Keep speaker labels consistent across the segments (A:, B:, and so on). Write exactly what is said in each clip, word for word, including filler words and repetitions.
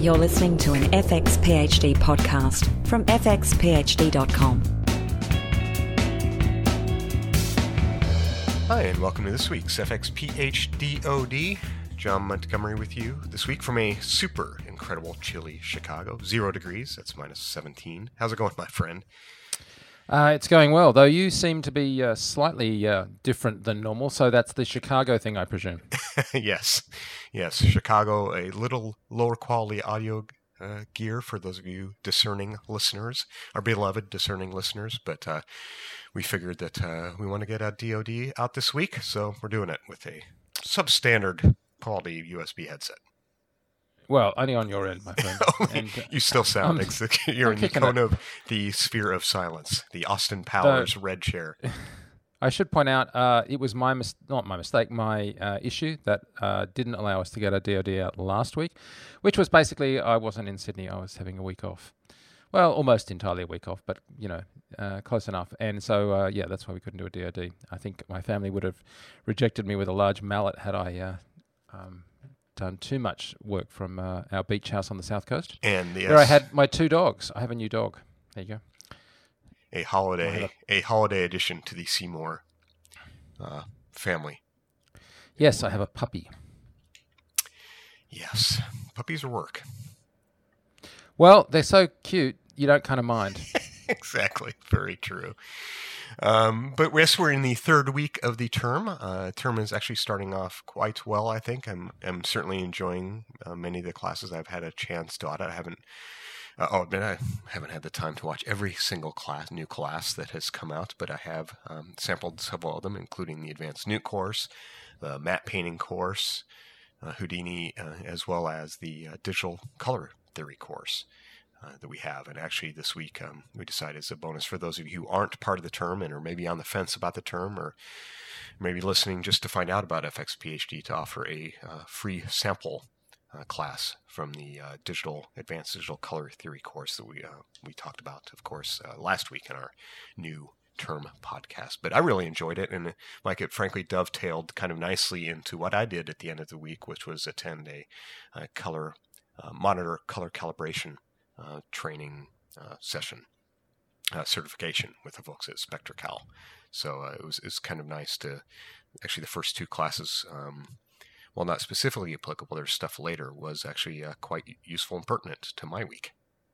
A: You're listening to an F X PhD podcast from f x p h d dot com.
B: Hi, and welcome to this week's F X P H D O D. John Montgomery with you this week from a super incredible chilly Chicago. Zero degrees, that's minus seventeen. How's it going, my friend?
C: Uh, it's going well, though you seem to be uh, slightly uh, different than normal, so that's the Chicago thing, I presume.
B: Yes, yes. Chicago, a little lower quality audio uh, gear for those of you discerning listeners, our beloved discerning listeners, but uh, we figured that uh, we want to get a D O D out this week, so we're doing it with a substandard quality U S B headset.
C: Well, only on your end, my friend. And, uh,
B: you still sound
C: I'm,
B: like you're
C: I'm
B: in the
C: kicking
B: cone
C: it.
B: of the sphere of silence, the Austin Powers
C: The-
B: red chair.
C: I should point out, uh, it was my mis- not my mistake, my uh, issue that uh, didn't allow us to get our D O D out last week, which was basically I wasn't in Sydney. I was having a week off. Well, almost entirely a week off, but, you know, uh, close enough. And so, uh, yeah, that's why we couldn't do a D O D. I think my family would have rejected me with a large mallet had I uh, um, done too much work from uh, our beach house on the south coast.
B: And yes,
C: Where I had my two dogs. I have a new dog. There you go.
B: a holiday, a holiday addition to the Seymour uh, family.
C: Yes, I have a puppy.
B: Yes, puppies are work.
C: Well, they're so cute, you don't kind of mind.
B: Exactly, very true. Um, but yes, we're in the third week of the term. Uh, term is actually starting off quite well, I think. I'm I'm certainly enjoying uh, many of the classes I've had a chance to audit. I haven't, uh, oh, admit I haven't had the time to watch every single class, new class that has come out, but I have um, sampled several of them, including the Advanced Nuke course, the matte painting course, uh, Houdini, uh, as well as the uh, Digital Color Theory course. Uh, that we have. And actually this week um, we decided as a bonus for those of you who aren't part of the term and are maybe on the fence about the term or maybe listening just to find out about F X P H D, to offer a uh, free sample uh, class from the uh, digital advanced digital color theory course that we uh, we talked about, of course, uh, last week in our new term podcast. But I really enjoyed it, and like it frankly dovetailed kind of nicely into what I did at the end of the week, which was attend a, a color uh, monitor color calibration Uh, training uh, session uh, certification with the folks at SpectraCal. So uh, it was it's kind of nice to actually the first two classes, um, while not specifically applicable, there's stuff later, was actually uh, quite useful and pertinent to my week.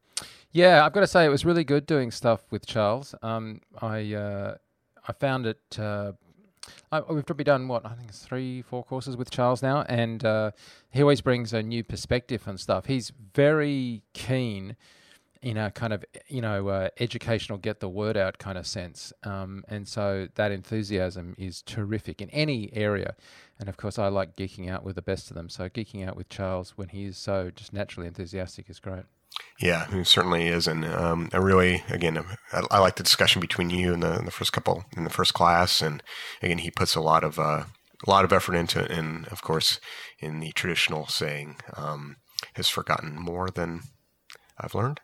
C: Yeah, I've got to say it was really good doing stuff with Charles. Um, I uh, I found it. Uh, I, we've probably done what I think it's three, four courses with Charles now, and uh, he always brings a new perspective and stuff. He's very keen in a kind of you know uh, educational, get the word out kind of sense, um, and so that enthusiasm is terrific in any area. And of course, I like geeking out with the best of them. So geeking out with Charles when he is so just naturally enthusiastic is great.
B: Yeah, it certainly is, and um, I really, again, I, I like the discussion between you and the, the first couple in the first class, and again, he puts a lot of uh, a lot of effort into it, and of course, in the traditional saying, um, has forgotten more than I've learned,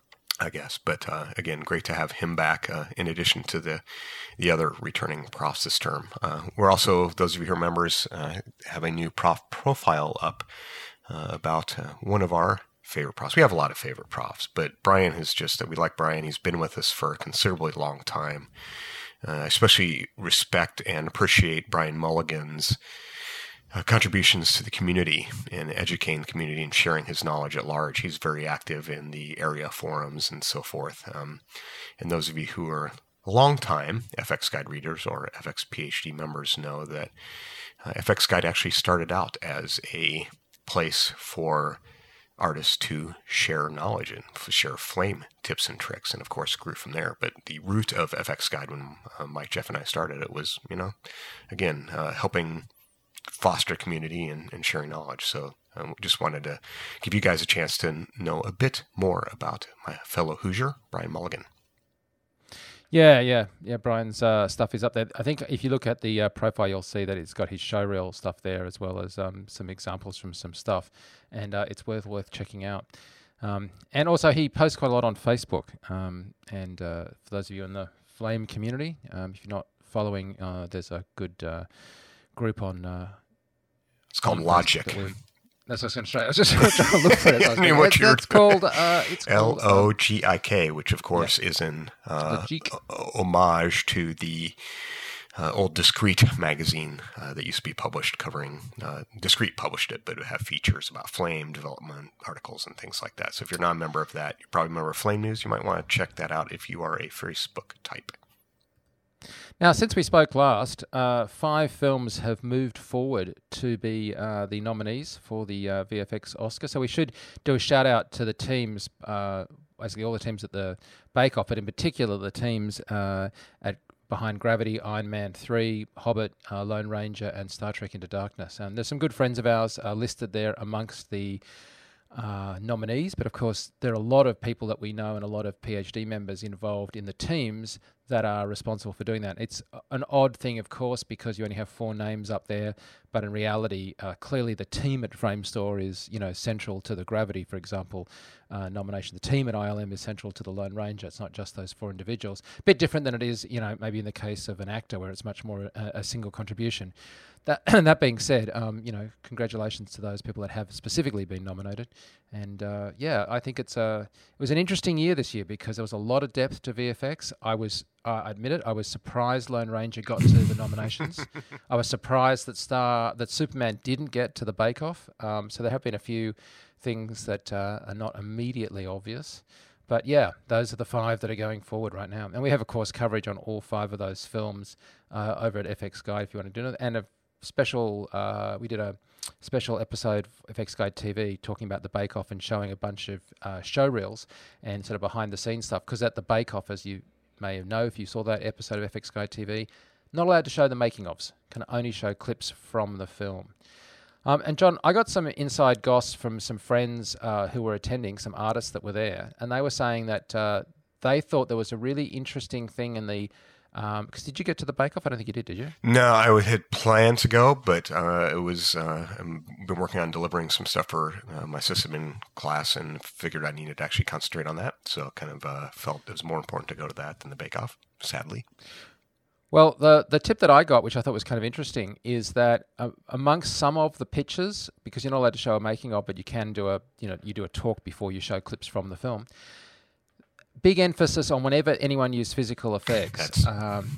B: I guess. But uh, again, great to have him back. Uh, in addition to the the other returning profs this term, uh, we're also, those of you who are members, uh, have a new prof profile up uh, about uh, one of our favorite profs. We have a lot of favorite profs, but Brian has just, that we like Brian. He's been with us for a considerably long time. Uh, especially respect and appreciate Brian Mulligan's uh, contributions to the community and educating the community and sharing his knowledge at large. He's very active in the area forums and so forth. Um, and those of you who are long-time F X Guide readers or F X P H D members know that uh, F X Guide actually started out as a place for artists to share knowledge and share flame tips and tricks, and of course grew from there. But the root of F X Guide, when uh, Mike, Jeff, and I started it, was, you know, again, uh, helping foster community and, and sharing knowledge. So um, we just wanted to give you guys a chance to know a bit more about my fellow Hoosier, Brian Mulligan.
C: Yeah, yeah, yeah. Brian's uh, stuff is up there. I think if you look at the uh, profile, you'll see that it's got his showreel stuff there, as well as um, some examples from some stuff, and uh, it's worth worth checking out. Um, and also, he posts quite a lot on Facebook. Um, and uh, for those of you in the Flame community, um, if you're not following, uh, there's a good uh, group on. Uh,
B: it's called
C: on
B: Logic.
C: That's what I was going to say. I was just trying to look for it. I, was
B: I mean,
C: going,
B: what
C: that,
B: you're...
C: That's called... Uh, it's
B: L
C: called...
B: O G I K, which, of course, yeah. is an uh, homage to the uh, old Discreet magazine uh, that used to be published, covering... Uh, Discreet published it, but it would have features about Flame, development, articles, and things like that. So if you're not a member of that, you're probably a member of Flame News. You might want to check that out if you are a Facebook type.
C: Now, since we spoke last, uh, five films have moved forward to be uh, the nominees for the uh, V F X Oscar. So we should do a shout out to the teams, uh, basically all the teams at the Bake Off, but in particular the teams uh, at behind Gravity, Iron Man three, Hobbit, uh, Lone Ranger, and Star Trek Into Darkness. And there's some good friends of ours uh, listed there amongst the Uh, nominees, but of course there are a lot of people that we know and a lot of PhD members involved in the teams that are responsible for doing that. It's an odd thing, of course, because you only have four names up there, but in reality, uh, clearly the team at Framestore is, you know, central to the Gravity, for example, uh, nomination. The team at I L M is central to the Lone Ranger. It's not just those four individuals. A bit different than it is, you know, maybe in the case of an actor where it's much more a, a single contribution. That, that being said, um, you know, congratulations to those people that have specifically been nominated. And uh, yeah, I think it's a, it was an interesting year this year because there was a lot of depth to V F X. I was, uh, I admit it, I was surprised Lone Ranger got to the nominations. I was surprised that Star, that Superman didn't get to the Bake Off. Um, so there have been a few things that uh, are not immediately obvious. But yeah, those are the five that are going forward right now. And we have, of course, coverage on all five of those films uh, over at F X Guide if you want to do it. And a special, uh, we did a special episode of F X Guide T V talking about the Bake Off and showing a bunch of uh, show reels and sort of behind the scenes stuff. Because at the Bake Off, as you may know if you saw that episode of F X Guide T V, not allowed to show the making ofs, can only show clips from the film. Um, and John, I got some inside goss from some friends uh, who were attending, some artists that were there, and they were saying that uh, they thought there was a really interesting thing in the. Um, cause did you get to the Bake Off? I don't think you did, did you?
B: No, I had planned to go, but uh, it was. Uh, I've been working on delivering some stuff for uh, my sysadmin class, and figured I needed to actually concentrate on that. So, kind of uh, felt it was more important to go to that than the Bake Off. Sadly.
C: Well, the the tip that I got, which I thought was kind of interesting, is that uh, amongst some of the pictures, because you're not allowed to show a making of, but you can do a, you know, you do a talk before you show clips from the film. Big emphasis on whenever anyone used physical effects. Um,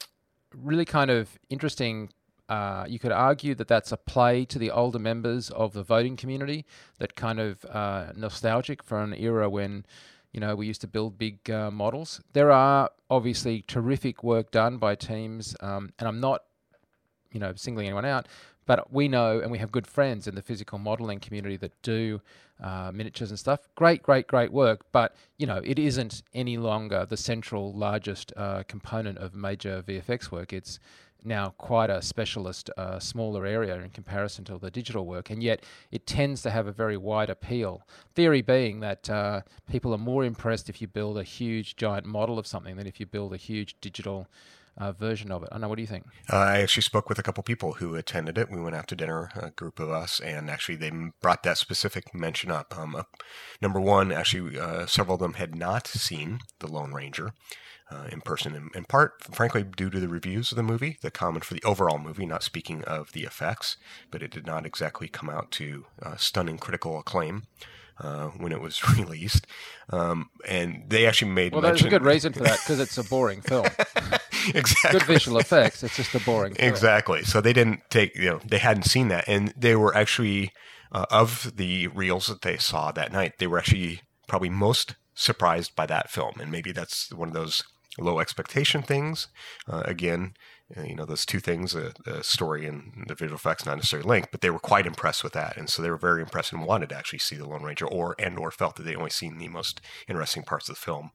C: really kind of interesting. Uh, you could argue that that's a play to the older members of the voting community, that kind of uh, nostalgic for an era when, you know, we used to build big uh, models. There are obviously terrific work done by teams, um, and I'm not, you know, singling anyone out, but we know and we have good friends in the physical modeling community that do uh, miniatures and stuff. Great, great, great work, but, you know, it isn't any longer the central largest uh, component of major V F X work. It's now quite a specialist, uh, smaller area in comparison to the digital work, and yet it tends to have a very wide appeal. Theory being that uh, people are more impressed if you build a huge, giant model of something than if you build a huge digital uh, version of it. I don't know, what do you think?
B: Uh, I actually spoke with a couple people who attended it. We went out to dinner, a group of us, and actually they brought that specific mention up. Um, uh, number one, actually, uh, several of them had not seen The Lone Ranger. Uh, in person, in, in part, frankly, due to the reviews of the movie, the comment for the overall movie, not speaking of the effects, but it did not exactly come out to uh, stunning critical acclaim uh, when it was released. Um, and they actually made
C: well,
B: mention...
C: there's a good reason for that, because it's a boring film.
B: Exactly.
C: Good visual effects, it's just a boring film.
B: Exactly. So they didn't take, you know, they hadn't seen that, and they were actually, uh, of the reels that they saw that night, they were actually probably most surprised by that film, and maybe that's one of those low expectation things. Uh, again, uh, you know, those two things, uh, the story and the visual effects, not necessarily linked, but they were quite impressed with that. And so they were very impressed and wanted to actually see The Lone Ranger, or and or felt that they'd only seen the most interesting parts of the film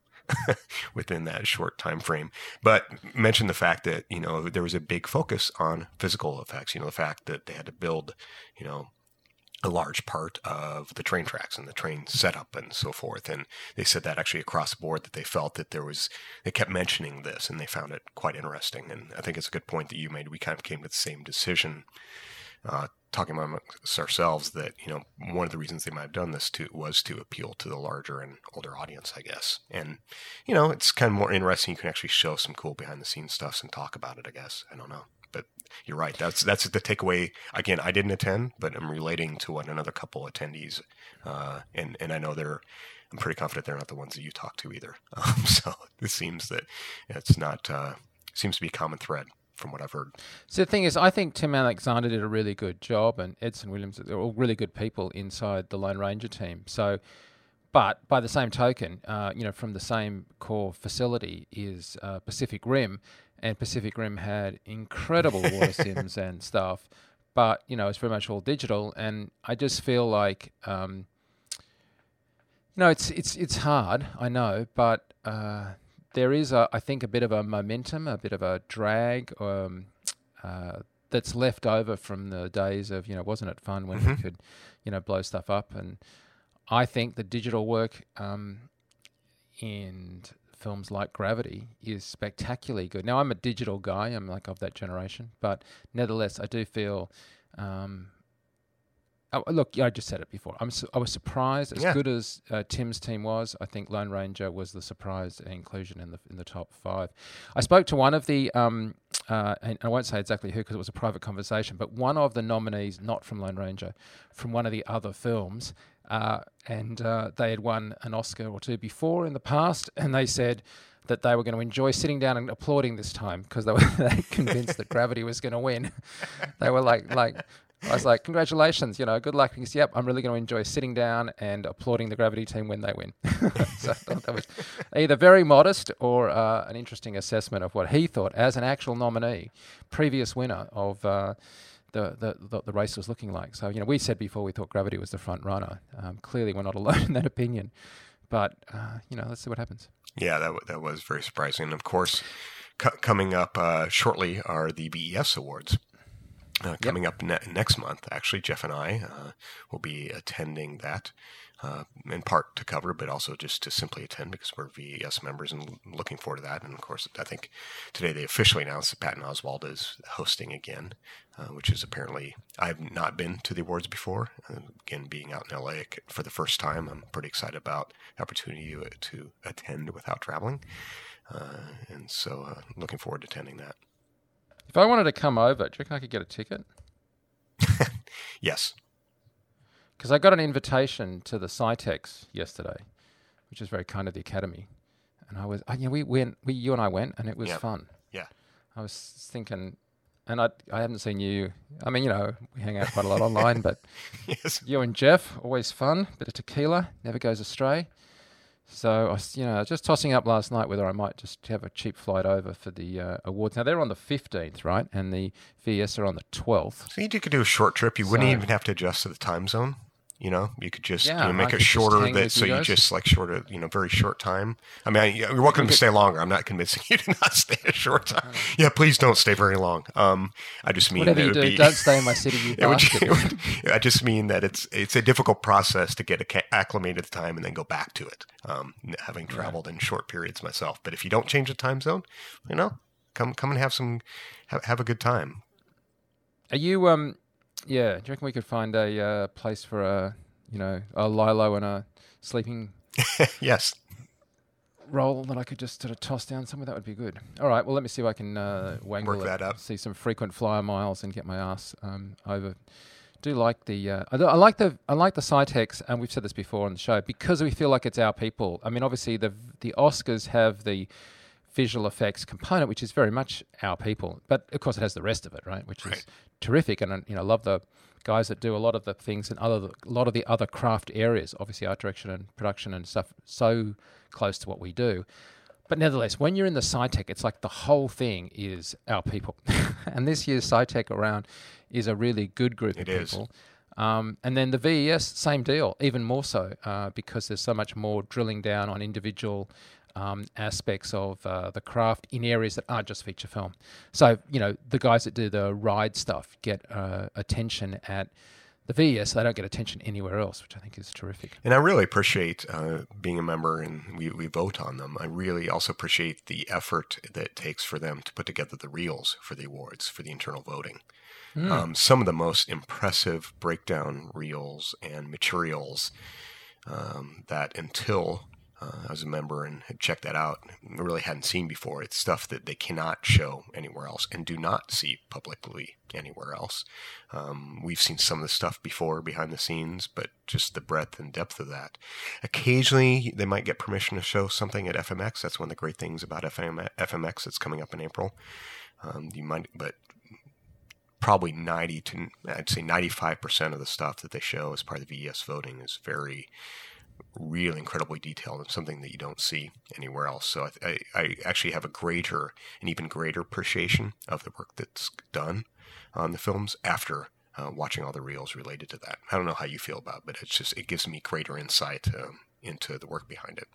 B: within that short time frame. But mention the fact that, you know, there was a big focus on physical effects, you know, the fact that they had to build, you know, a large part of the train tracks and the train setup and so forth. And they said that actually across the board, that they felt that there was, they kept mentioning this and they found it quite interesting. And I think it's a good point that you made. We kind of came to the same decision, uh, talking amongst ourselves, that, you know, one of the reasons they might have done this to was to appeal to the larger and older audience, I guess. And, you know, it's kind of more interesting. You can actually show some cool behind the scenes stuff and talk about it, I guess. I don't know. But you're right. That's that's the takeaway. Again, I didn't attend, but I'm relating to what another couple attendees, uh, and and I know they're. I'm pretty confident they're not the ones that you talk to either. Um, so it seems that it's not uh, seems to be a common thread from what I've heard.
C: So the thing is, I think Tim Alexander did a really good job, and Edson Williams, they're all really good people inside the Lone Ranger team. So, but by the same token, uh, you know, from the same core facility is uh, Pacific Rim, and Pacific Rim had incredible water sims and stuff, but you know, it's very much all digital, and I just feel like. Um, No, it's it's it's hard, I know, but uh, there is, a, I think, a bit of a momentum, a bit of a drag um, uh, that's left over from the days of, you know, wasn't it fun when
B: mm-hmm.
C: we could, you know, blow stuff up? And I think the digital work um, in films like Gravity is spectacularly good. Now, I'm a digital guy, I'm like of that generation, but nevertheless, I do feel... Um, Oh, look, I just said it before. I'm su- I was surprised. As
B: yeah.
C: good as uh, Tim's team was, I think Lone Ranger was the surprise inclusion in the in the top five. I spoke to one of the, um, uh, and I won't say exactly who because it was a private conversation, but one of the nominees, not from Lone Ranger, from one of the other films, uh, and uh, they had won an Oscar or two before in the past, and they said that they were going to enjoy sitting down and applauding this time because they were they convinced that Gravity was going to win. They were like like. I was like, congratulations, you know, good luck. Because, yep, I'm really going to enjoy sitting down and applauding the Gravity team when they win. So I thought that was either very modest or uh, an interesting assessment of what he thought as an actual nominee, previous winner of uh, the, the, the, the race was looking like. So, you know, we said before we thought Gravity was the front runner. Um, clearly, we're not alone in that opinion. But, uh, you know, let's see what happens.
B: Yeah, that, w- that was very surprising. Of course, c- coming up uh, shortly are the B E S Awards. Uh, coming yep. up ne- next month, actually, Jeff and I uh, will be attending that, uh, in part to cover, but also just to simply attend because we're V E S members and looking forward to that. And of course, I think today they officially announced that Patton Oswalt is hosting again, uh, which is apparently, I've not been to the awards before. Uh, again, being out in L A for the first time, I'm pretty excited about the opportunity to attend without traveling. Uh, and so uh, looking forward to attending that.
C: If I wanted to come over, do you reckon I could get a ticket?
B: Yes.
C: Because I got an invitation to the Cytex yesterday, which is very kind of the Academy. And I was, oh, yeah, we went, we, you and I went, and it was
B: yeah.
C: fun.
B: Yeah.
C: I was thinking, and I I haven't seen you, I mean, you know, we hang out quite a lot online, but
B: yes.
C: you and Jeff, always fun, bit of tequila, never goes astray. So, I was, you know, just tossing up last night whether I might just have a cheap flight over for the uh, awards. Now, they're on the fifteenth, right? And the V E S are on the twelfth.
B: So you could do a short trip. You so, wouldn't even have to adjust to the time zone. You know, you could just
C: yeah,
B: you know, make
C: I
B: it shorter. That so
C: you,
B: you just like shorter, you know, very short time. I mean, I, you're welcome to stay longer. I'm not convincing you to not stay a short time. Yeah, please don't stay very long. Um, I just mean
C: whatever you do,
B: be,
C: don't stay in my city. You
B: it would, it would, I just mean that it's it's a difficult process to get acclimated to the time and then go back to it. Um, having traveled yeah. in short periods myself, but if you don't change the time zone, you know, come come and have some have, have a good time.
C: Are you um, yeah? Do you reckon we could find a uh, place for a you know, a Lilo and a sleeping
B: yes
C: roll that I could just sort of toss down somewhere? That would be good. All right, well, let me see if I can uh, wangle
B: Work
C: it,
B: that up.
C: See some frequent flyer miles and get my ass um, over. Do like the uh, I, do, I like the I like the Cytex, and we've said this before on the show because we feel like it's our people. I mean, obviously the the Oscars have the visual effects component, which is very much our people, but of course it has the rest of it, right? Which
B: right.
C: is terrific, and you know, love the guys that do a lot of the things and other a lot of the other craft areas, obviously art direction and production and stuff, so close to what we do. But nevertheless, when you're in the Cytec, it's like the whole thing is our people. And this year's Cytec around is a really good group
B: it
C: of
B: is.
C: people. Um, and then the V E S, same deal, even more so, uh, because there's so much more drilling down on individual Um, aspects of uh, the craft in areas that aren't just feature film. So, you know, the guys that do the ride stuff get uh, attention at the V E S. They don't get attention anywhere else, which I think is terrific.
B: And I really appreciate uh, being a member and we, we vote on them. I really also appreciate the effort that it takes for them to put together the reels for the awards, for the internal voting. Mm. Um, some of the most impressive breakdown reels and materials um, that until Uh, I was a member and had checked that out. I really hadn't seen before. It's stuff that they cannot show anywhere else and do not see publicly anywhere else. Um, we've seen some of the stuff before behind the scenes, but just the breadth and depth of that. Occasionally, they might get permission to show something at F M X. That's one of the great things about F M X that's coming up in April. Um, you might, but probably ninety to I'd say ninety-five percent of the stuff that they show as part of the V E S voting is very, really incredibly detailed and something that you don't see anywhere else. So I, I, I actually have a greater, an even greater appreciation of the work that's done on the films after uh, watching all the reels related to that. I don't know how you feel about it, but it's just, it gives me greater insight um, into the work behind it.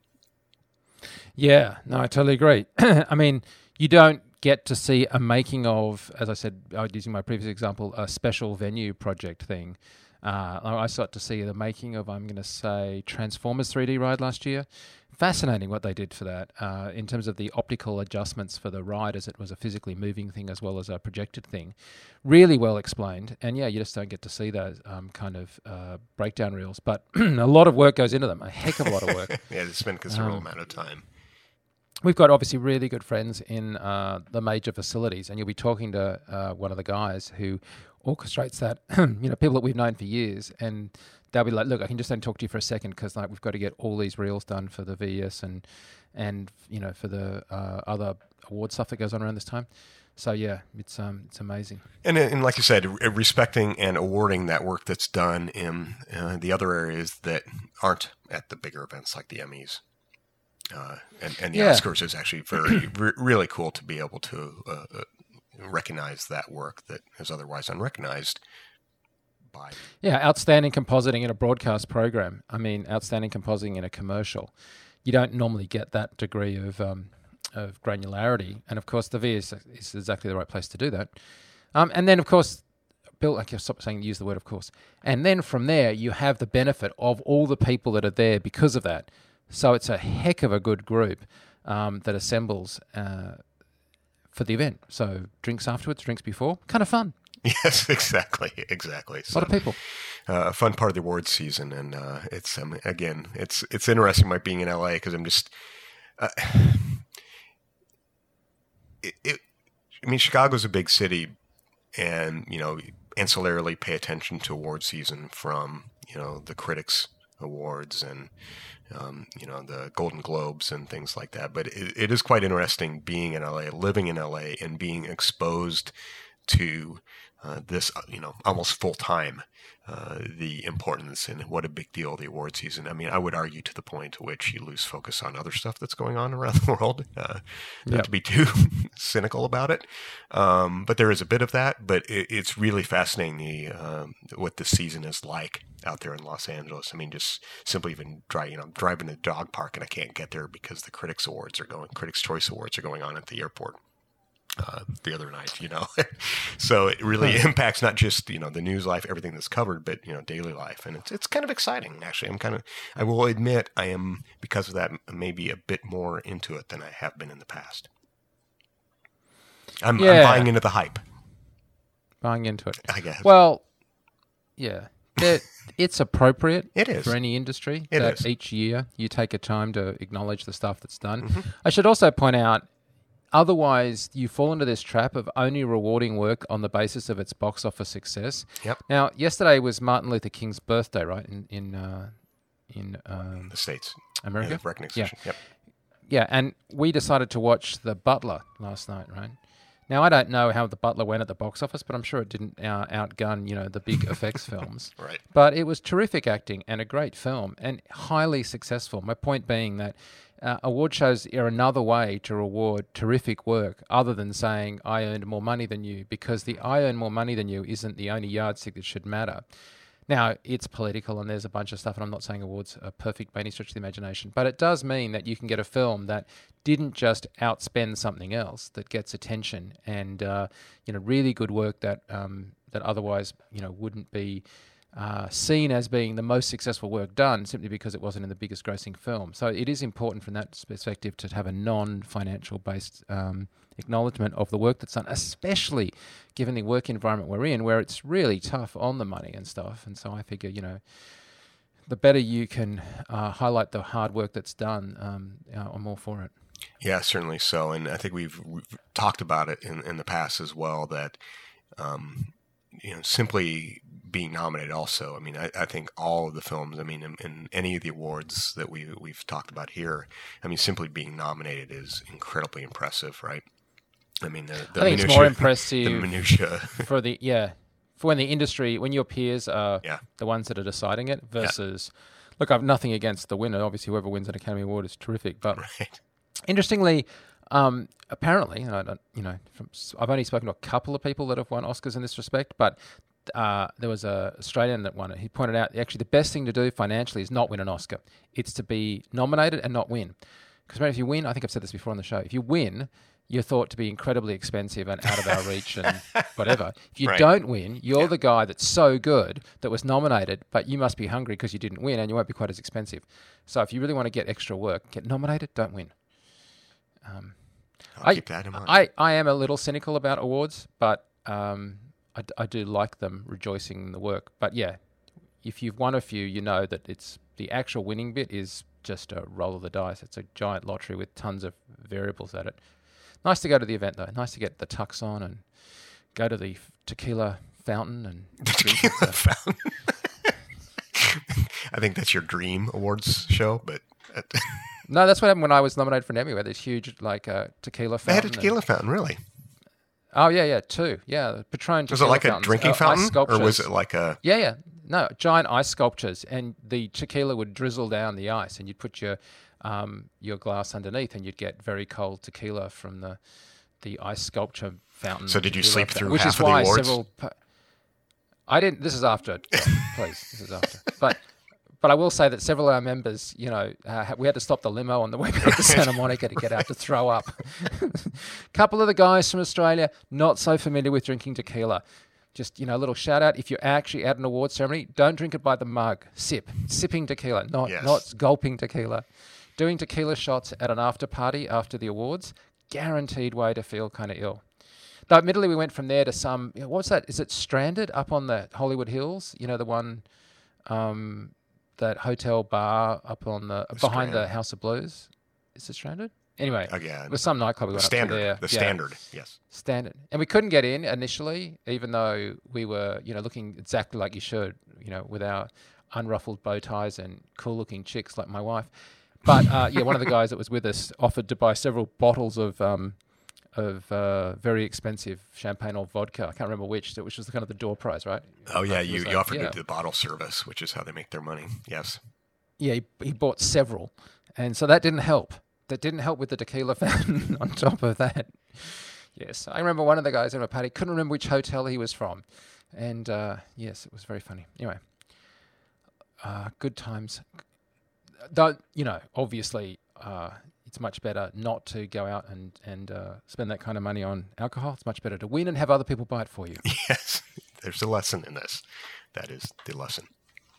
C: Yeah, no, I totally agree. I mean, you don't get to see a making of, as I said, using my previous example, a special venue project thing. Uh, I got to see the making of, I'm going to say, Transformers three D ride last year. Fascinating what they did for that uh, in terms of the optical adjustments for the ride, as it was a physically moving thing as well as a projected thing. Really well explained. And yeah, you just don't get to see those um, kind of uh, breakdown reels. But a lot of work goes into them, a heck of a lot of work.
B: Yeah, they spend a considerable
C: um,
B: amount of time.
C: We've got obviously really good friends in uh, the major facilities, and you'll be talking to uh, one of the guys who orchestrates that, you know, people that we've known for years, and they'll be like, look, I can just only talk to you for a second because like we've got to get all these reels done for the V E S and, and you know, for the uh, other award stuff that goes on around this time. So yeah, it's um it's amazing.
B: And and like you said, respecting and awarding that work that's done in uh, the other areas that aren't at the bigger events like the Emmys. Uh, and, and the yeah. Oscars is actually very, re- really cool to be able to uh, uh, recognize that work that is otherwise unrecognized by.
C: Yeah, outstanding compositing in a broadcast program. I mean, outstanding compositing in a commercial. You don't normally get that degree of um, of granularity. And of course, the V E S is exactly the right place to do that. Um, and then, of course, Bill, I can stop saying use the word, of course. And then from there, you have the benefit of all the people that are there because of that. So it's a heck of a good group um, that assembles uh, for the event. So drinks afterwards, drinks before, kind of fun.
B: Yes, exactly, exactly.
C: So, a lot of people.
B: A uh, fun part of the awards season, and uh, it's um, again, it's it's interesting, like being in L A because I'm just. Uh, it, it, I mean, Chicago's a big city, and you know, ancillarily pay attention to award season from you know the critics awards and. Um, you know, the Golden Globes and things like that. But it, it is quite interesting being in L A, living in L A, and being exposed to uh, this, you know, almost full time, uh, the importance and what a big deal the award season. I mean, I would argue to the point to which you lose focus on other stuff that's going on around the world, uh, not yep. to be too cynical about it. Um, but there is a bit of that, but it, it's really fascinating the, um, what this season is like out there in Los Angeles. I mean, just simply even driving, you know, I'm driving to the dog park and I can't get there because the Critics Awards are going, Critics' Choice Awards are going on at the airport. Uh, the other night, you know, so it really impacts not just, you know, the news life, everything that's covered, but, you know, daily life. And it's, it's kind of exciting, actually. I'm kind of, I will admit I am, because of that, maybe a bit more into it than I have been in the past. I'm,
C: yeah.
B: I'm buying into the hype.
C: Buying into it.
B: I guess.
C: Well, yeah, it, it's appropriate
B: it is.
C: for any industry
B: it
C: that
B: is.
C: each year you take a time to acknowledge the stuff that's done.
B: Mm-hmm.
C: I should also point out, otherwise, you fall into this trap of only rewarding work on the basis of its box office success.
B: Yep.
C: Now, yesterday was Martin Luther King's birthday, right? In in uh, in um,
B: the States,
C: America,
B: yeah, recognition.
C: Yeah.
B: Yep.
C: Yeah, and we decided to watch The Butler last night, right? Now, I don't know how The Butler went at the box office, but I'm sure it didn't uh, outgun, you know, the big effects films.
B: Right.
C: But it was terrific acting and a great film and highly successful. My point being that uh, award shows are another way to reward terrific work other than saying, I earned more money than you, because the I earn more money than you isn't the only yardstick that should matter. Now, it's political and there's a bunch of stuff, and I'm not saying awards are perfect by any stretch of the imagination, but it does mean that you can get a film that didn't just outspend something else, that gets attention and, uh, you know, really good work that um, that otherwise, you know, wouldn't be uh, seen as being the most successful work done simply because it wasn't in the biggest grossing film. So it is important from that perspective to have a non-financial based um, acknowledgement of the work that's done, especially given the work environment we're in, where it's really tough on the money and stuff. And so I figure, you know, the better you can uh, highlight the hard work that's done, um, uh, I'm all for it.
B: Yeah, certainly so. And I think we've, we've talked about it in, in the past as well, that, um, you know, simply being nominated also. I mean, I, I think all of the films, I mean, in, in any of the awards that we, we've talked about here, I mean, simply being nominated is incredibly impressive, right? I mean, the, the
C: I think
B: minutia,
C: it's more impressive
B: the minutia.
C: for the, yeah, for when the industry, when your peers are
B: yeah.
C: the ones that are deciding it versus, yeah. look, I've nothing against the winner. Obviously, whoever wins an Academy Award is terrific. But
B: right.
C: interestingly, um, apparently, and I don't, you know, from, I've only spoken to a couple of people that have won Oscars in this respect, but uh, there was a Australian that won it. He pointed out actually the best thing to do financially is not win an Oscar. It's to be nominated and not win. Because if you win, I think I've said this before on the show, if you win, you're thought to be incredibly expensive and out of our reach and whatever. If you
B: right.
C: don't win, you're
B: yeah.
C: the guy that's so good that was nominated, but you must be hungry because you didn't win and you won't be quite as expensive. So if you really want to get extra work, get nominated, don't win. Um,
B: I'll
C: I,
B: keep that in mind.
C: I, I am a little cynical about awards, but um, I, I do like them rejoicing in the work. But yeah, if you've won a few, you know that it's the actual winning bit is just a roll of the dice. It's a giant lottery with tons of variables at it. Nice to go to the event, though. Nice to get the tux on and go to the tequila fountain and
B: the tequila fountain. I think that's your dream awards show, but
C: no, that's what happened when I was nominated for an Emmy. We had this huge like uh, tequila fountain.
B: They had a tequila fountain, really?
C: Oh yeah, yeah, two, yeah. The Patron.
B: Was it like
C: fountains,
B: a drinking
C: uh,
B: fountain, or was it like a?
C: Yeah, yeah. No, giant ice sculptures, and the tequila would drizzle down the ice, and you'd put your um, your glass underneath, and you'd get very cold tequila from the the ice sculpture fountain.
B: So did you sleep through
C: which
B: half
C: is
B: of the
C: why
B: awards?
C: Several, I didn't. This is after. Yeah, please, this is after. But but I will say that several of our members, you know, uh, we had to stop the limo on the way back to Santa Monica to get out to throw up. A couple of the guys from Australia not so familiar with drinking tequila. Just, you know, a little shout out. If you're actually at an award ceremony, don't drink it by the mug. Sip. Sipping tequila, not
B: yes.
C: not gulping tequila. Doing tequila shots at an after party after the awards, guaranteed way to feel kind of ill. Though admittedly, we went from there to some, you know, what's that? Is it Stranded up on the Hollywood Hills? You know, the one, um, that hotel bar up on the, behind the House of Blues? Is it Stranded? Anyway,
B: Again,
C: it was some nightclub we went
B: standard,
C: up to there.
B: The
C: yeah.
B: standard, yes.
C: Standard. And we couldn't get in initially, even though we were, you know, looking exactly like you should, you know, with our unruffled bow ties and cool-looking chicks like my wife. But, uh, yeah, one of the guys that was with us offered to buy several bottles of um, of uh, very expensive champagne or vodka. I can't remember which, which was the kind of the door prize, right?
B: Oh, yeah,
C: It
B: you,
C: was
B: you
C: like,
B: offered
C: yeah.
B: to do the bottle service, which is how they make their money, yes.
C: Yeah, he, he bought several. And so that didn't help. That didn't help with the tequila fountain on top of that. Yes, I remember one of the guys in a party, couldn't remember which hotel he was from. And, uh, yes, it was very funny. Anyway, uh, good times. Though, you know, obviously, uh, it's much better not to go out and, and uh, spend that kind of money on alcohol. It's much better to win and have other people buy it for you.
B: Yes, there's a lesson in this. That is the lesson.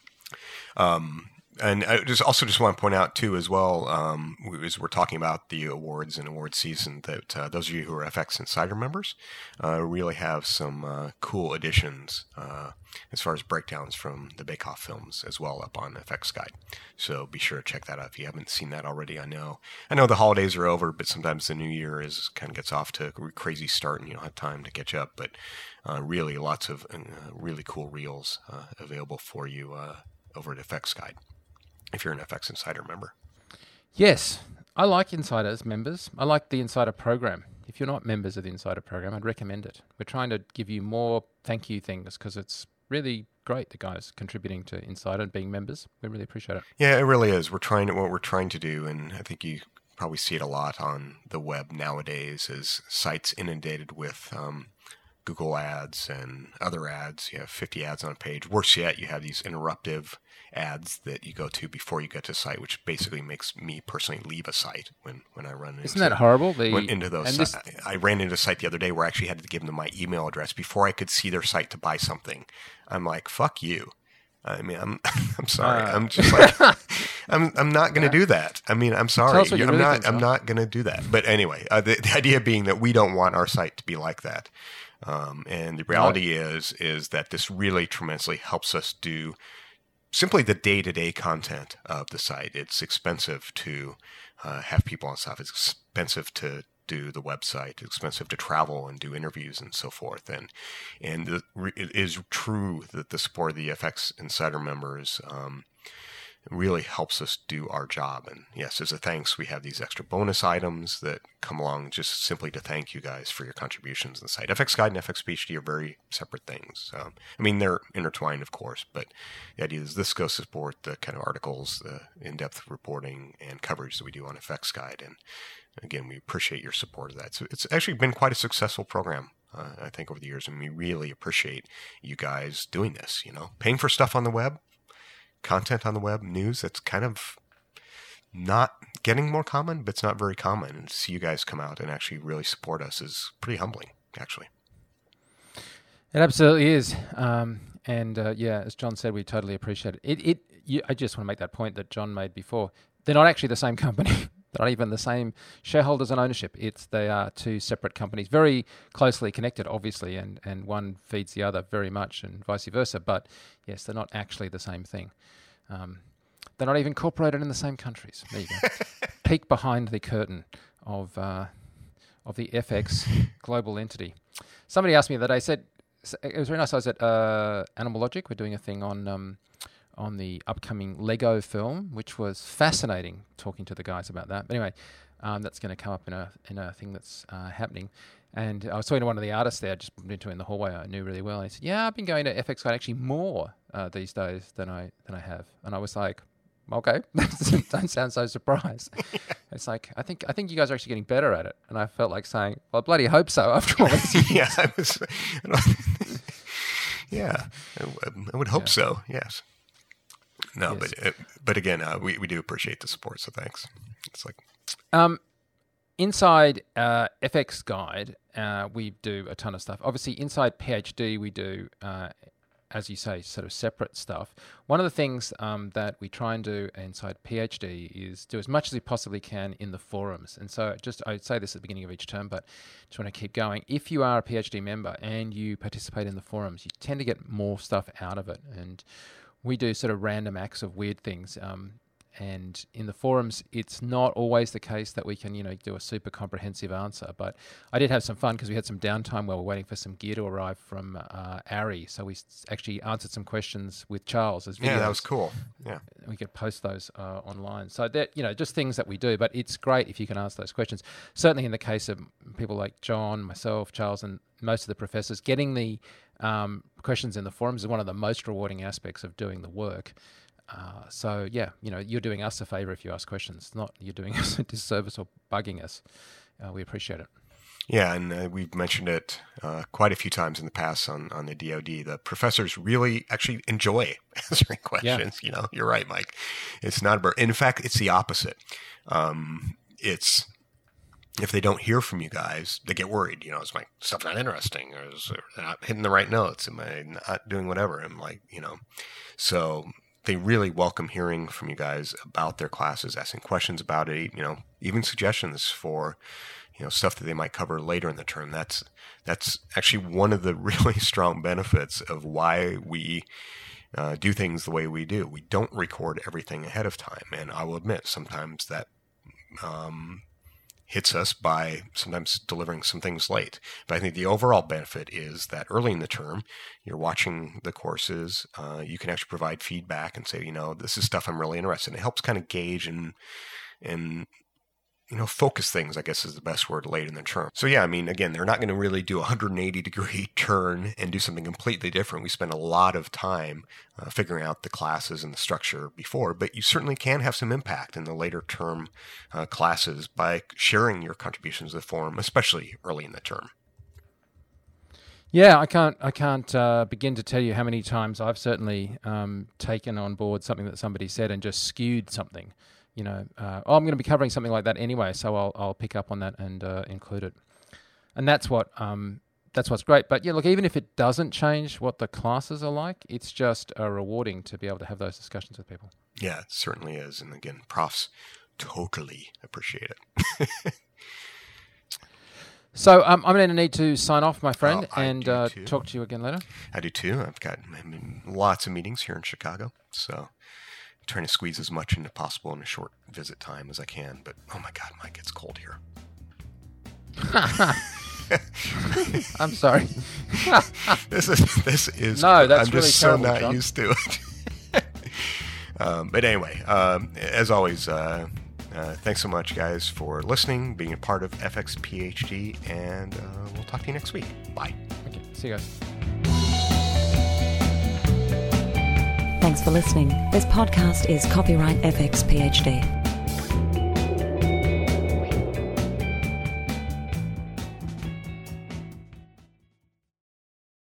B: Um, and I just also just want to point out too as well, um, as we're talking about the awards and award season, that uh, those of you who are F X Insider members uh, really have some uh, cool additions uh, as far as breakdowns from the Bake Off films as well up on F X Guide. So be sure to check that out if you haven't seen that already. I know, I know the holidays are over, but sometimes the new year is kind of gets off to a crazy start, and you don't have time to catch up. But uh, really, lots of uh, really cool reels uh, available for you uh, over at F X Guide if you're an F X Insider member.
C: Yes, I like Insiders members. I like the Insider program. If you're not members of the Insider program, I'd recommend it. We're trying to give you more thank you things because it's really great, the guys contributing to Insider and being members. We really appreciate it.
B: Yeah, it really is. We're trying to, what we're trying to do, and I think you probably see it a lot on the web nowadays, is sites inundated with um, Google ads and other ads. You have fifty ads on a page. Worse yet, you have these interruptive ads that you go to before you get to the site, which basically makes me personally leave a site when, when I run into
C: Isn't that horrible? The,
B: went into those.
C: this,
B: I, I ran into a site the other day where I actually had to give them my email address before I could see their site to buy something. I'm like, fuck you. I mean, I'm I'm sorry.
C: Uh,
B: I'm just like I'm I'm not going to do that. I mean, I'm sorry.
C: Tell us what you
B: I'm
C: really
B: not
C: think,
B: I'm
C: Tom.
B: not going to do that. But anyway, uh, the, the idea being that we don't want our site to be like that. Um, and the reality is is that this really tremendously helps us do simply the day-to-day content of the site. It's expensive to uh, have people on staff. It's expensive to do the website. It's expensive to travel and do interviews and so forth. And and the, it is true that the support of the F X Insider members um, really helps us do our job. And yes, as a thanks, we have these extra bonus items that come along just simply to thank you guys for your contributions to the site. F X Guide and F X P H D are very separate things. Um, I mean, they're intertwined, of course, but the idea is this goes to support the kind of articles, the in-depth reporting and coverage that we do on F X Guide. And again, we appreciate your support of that. So it's actually been quite a successful program, uh, I think, over the years, and we really appreciate you guys doing this, you know, paying for stuff on the web, content on the web, news that's kind of not getting more common, but it's not very common. And to see you guys come out and actually really support us is pretty humbling, actually.
C: It absolutely is. Um, and uh, yeah, as John said, we totally appreciate it. It, it you, I just want to make that point that John made before. They're not actually the same company. They're not even the same shareholders and ownership. It's they are two separate companies, very closely connected, obviously, and, and one feeds the other very much, and vice versa. But yes, they're not actually the same thing. Um, they're not even incorporated in the same countries. There you go. Peek behind the curtain of uh, of the F X global entity. Somebody asked me that. I said it was very nice. I was at uh, Animal Logic. We're doing a thing on. Um, on the upcoming Lego film, which was fascinating, talking to the guys about that. But anyway, um, that's going to come up in a in a thing that's uh, happening. And I was talking to one of the artists there, just bumped into in the hallway, I knew really well. And he said, yeah, I've been going to F X Guide actually more uh, these days than I than I have. And I was like, okay, don't sound so surprised. It's like, I think I think you guys are actually getting better at it. And I felt like saying, well, I bloody hope so after all this years.
B: Yeah, I was, yeah, I, I would hope yeah. so, yes. No, yes. but uh, but again, uh, we, we do appreciate the support, so thanks. It's like
C: um, inside uh, F X Guide, uh, we do a ton of stuff. Obviously, inside P H D, we do, uh, as you say, sort of separate stuff. One of the things um, that we try and do inside P H D is do as much as we possibly can in the forums. And so, just I would say this at the beginning of each term, but just want to keep going. If you are a P H D member and you participate in the forums, you tend to get more stuff out of it. And we do sort of random acts of weird things. Um, and in the forums, it's not always the case that we can, you know, do a super comprehensive answer. But I did have some fun because we had some downtime while we were waiting for some gear to arrive from uh, Ari. So we actually answered some questions with Charles as videos.
B: Yeah, that was cool. Yeah.
C: We could post those uh, online. So that, you know, just things that we do. But it's great if you can ask those questions. Certainly in the case of people like John, myself, Charles, and most of the professors, getting the um, questions in the forums is one of the most rewarding aspects of doing the work. Uh, so yeah, you know, you're doing us a favor if you ask questions. It's not you're doing us a disservice or bugging us. Uh, we appreciate it.
B: Yeah, and uh, we've mentioned it uh, quite a few times in the past on, on the D O D. The professors really actually enjoy answering questions. Yeah. You know, you're right, Mike. It's not a burden. In fact, it's the opposite. Um, it's if they don't hear from you guys, they get worried. You know, is my stuff not interesting? Or is it not hitting the right notes? Am I not doing whatever? I'm like, you know, so they really welcome hearing from you guys about their classes, asking questions about it, you know, even suggestions for, you know, stuff that they might cover later in the term. That's that's actually one of the really strong benefits of why we uh, do things the way we do. We don't record everything ahead of time, and I will admit sometimes that um, hits us by sometimes delivering some things late. But I think the overall benefit is that early in the term, you're watching the courses, uh, you can actually provide feedback and say, you know, this is stuff I'm really interested in. It helps kind of gauge and, and you know, focus things, I guess is the best word, late in the term. So yeah, I mean, again, they're not going to really do a one hundred eighty degree turn and do something completely different. We spend a lot of time uh, figuring out the classes and the structure before, but you certainly can have some impact in the later term uh, classes by sharing your contributions to the forum, especially early in the term.
C: Yeah, I can't. I can't uh, begin to tell you how many times I've certainly um, taken on board something that somebody said and just skewed something. You know, uh, oh, I'm going to be covering something like that anyway, so I'll I'll pick up on that and uh, include it. And that's what um that's what's great. But yeah, look, even if it doesn't change what the classes are like, it's just uh, rewarding to be able to have those discussions with people.
B: Yeah, it certainly is. And again, profs totally appreciate it.
C: So um, I'm going to need to sign off, my friend,
B: oh,
C: and uh, talk to you again later.
B: I do too. I've got I mean, lots of meetings here in Chicago. So trying to squeeze as much into possible in a short visit time as I can. But oh my God, Mike, it's cold here.
C: I'm sorry.
B: this is this is
C: no. That's
B: I'm
C: really
B: just
C: terrible,
B: so not
C: John.
B: used to it. um, but anyway, um, as always, uh, uh, thanks so much, guys, for listening, being a part of F X P H D, and uh, we'll talk to you next week. Bye.
C: Okay. See you guys.
A: Thanks for listening. This podcast is copyright F X P H D.